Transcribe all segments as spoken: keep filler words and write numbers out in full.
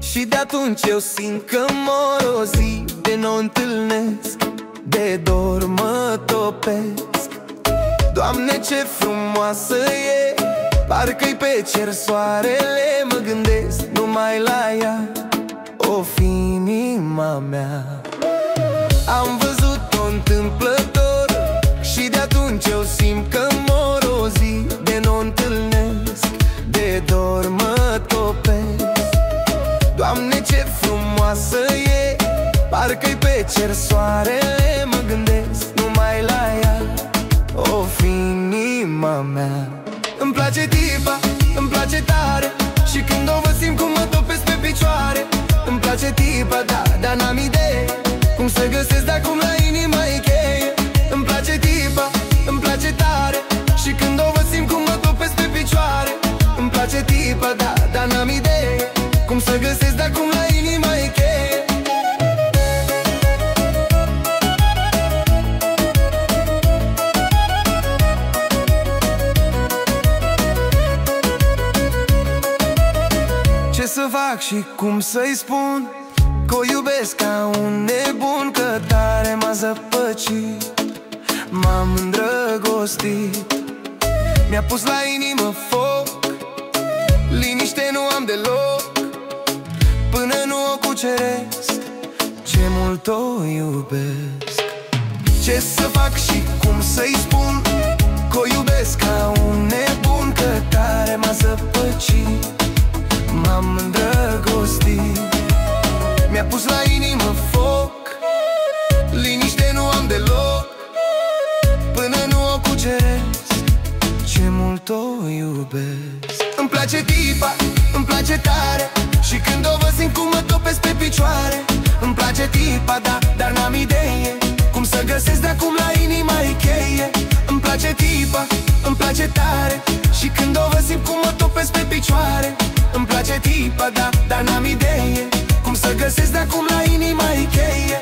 Și de atunci eu simt că mor o zi de n-o întâlnesc, de dor mă topesc. Doamne, ce frumoasă e, parcă-i pe cer soarele. Mă gândesc numai la ea, o fi inima mea. Am văzut-o întâmplător și de atunci eu simt că mor o zi de n-o întâlnesc, de dor mă topesc. Doamne, ce frumoasă e, parcă-i pe cer soarele. Mă gândesc numai la ea, o fi inima mea. Îmi place tipa, îmi place tare, și când o văd simt cum mă topesc pe picioare. Îmi place tipa, da, dar n-am idee cum să găsesc de acum la inima e cheie. Îmi place tipa, îmi place tare, și când o văd simt cum mă topesc pe picioare. Îmi place tipa, da, dar n-am idee cum să găsesc de acum la inima e cheie. Ce să fac și cum să-i spun că o iubesc ca un nebun, că tare m-a zăpăcit, m-am îndrăgostit. Mi-a pus la inimă foc, liniște nu am deloc, până nu o cuceresc, ce mult o iubesc. Ce să fac și cum să-i spun că o iubesc ca un nebun, că tare m-a zăpăcit, m-am îndrăgostit. Mi-a pus la inimă foc, liniște nu am deloc, până nu o cuceresc, ce mult o iubesc. Îmi place tipa, îmi place tare, și când o văd simt cum mă topesc pe picioare. Îmi place tipa, da, dar n-am idee cum să găsesc de acum la inima e cheie. Îmi place tipa, îmi place tare, și când o văd simt cum mă topesc pe picioare. Îmi place tipa, da, dar n-am idee cum să găsesc de acum la inima e cheie.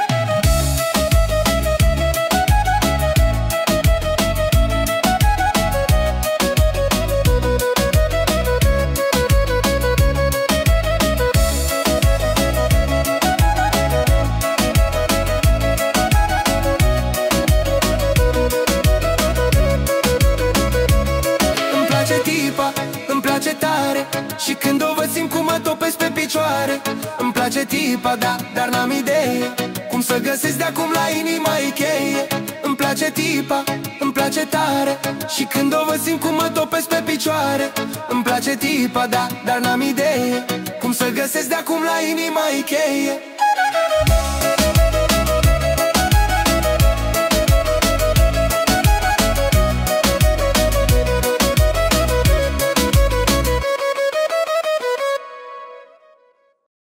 Îmi place tipa, îmi place tare, și când o văd simt cum mă topesc pe picioare. Îmi place tipa, da, dar n-am idee cum să găsesc de acum la inima e cheie. Îmi place tipa, îmi place tare, și când o văd simt cum mă topesc pe picioare. Îmi place tipa, da, dar n-am idee cum să găsesc de acum la inima e cheie.